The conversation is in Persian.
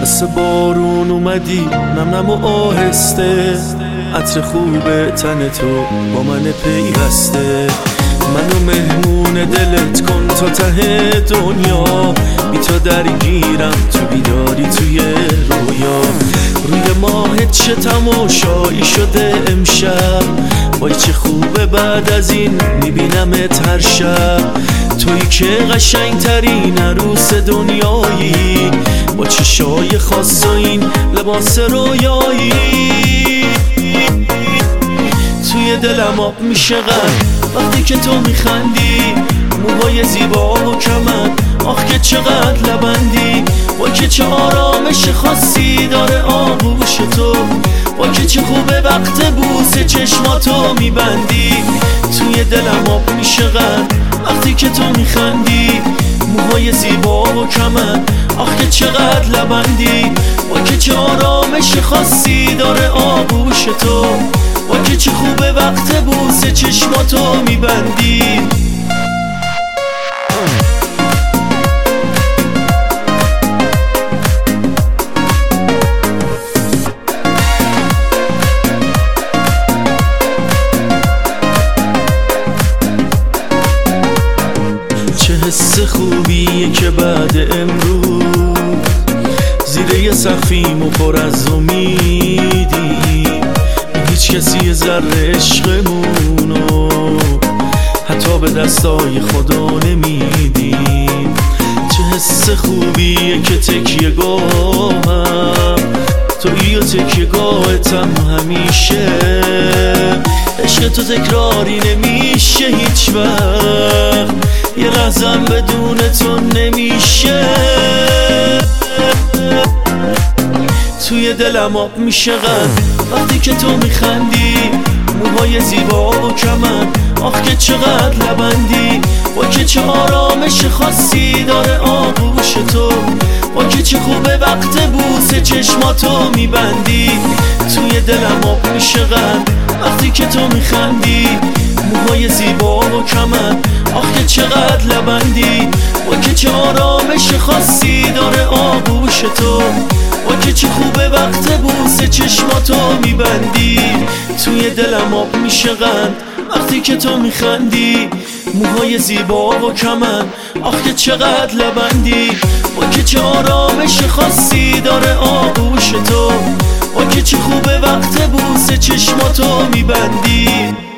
مثل بارون اومدی نم نم و آهسته، عطر خوب تن تو با من پیوسته. منو مهمون دلت کن تا ته دنیا، بی تو درگیرم تو بیداری توی رویا. روی ماهت چه تماشایی شده امشب، وای چه خوبه بعد از این میبینمت هر شب. تویی که قشنگ ترین عروس دنیایی، با چشای خاص و این لباس رویایی. توی دلم آب میشه غم وقتی که تو میخندی، موهای زیبا و کمند آخ که چقدر لبندی. وای که چه آرامش خاصی داره آغوش تو، وای که چه خوبه وقت بوس چشماتو میبندی. توی دلم آب میشه غم وقتی که تو میخندی، موهای زیبا و کمند آخ که چقدر لبندی. وای که چه آرامش خاصی داره آغوش تو، وای که چه خوبه وقت بوس چشماتو میبندی. چه حس خوبیه که بعد امروز زیر یه سقفیم و پر از امیدی، هیچ کسی ذره عشقمونو حتی به دستای خدا نمیدیم. چه حس خوبیه که تکیه گاهم تویی و تکیه گاهتم همیشه. عشق تو تکراری نمیشه هیچ وقت، یه لحظم بدون تو نمیشه. توی دلم آب میشه غم وقتی که تو میخندی، موهای زیبا و کمند آخ که چقدر لبندی. وای که چه آرامش خاصی داره آغوش تو، وای که چه خوبه وقت بوس چشماتو میبندی. توی دلم آب میشه غم وقتی که تو میخندی، موهای زیبا و کمند آخ که چقدر لبندی. وای که چه آرامش خاصی داره آغوش تو، وای که چه خوبه وقت بوس چشماتو میبندی. توی دلم آب میشه غم وقتی که تو میخندی، موهای زیبا و کمند آخ که چقدر لبندی. وای که چه آرامش خاصی داره آغوش تو، وای که چه خوبه وقت بوس چشماتو میبندی.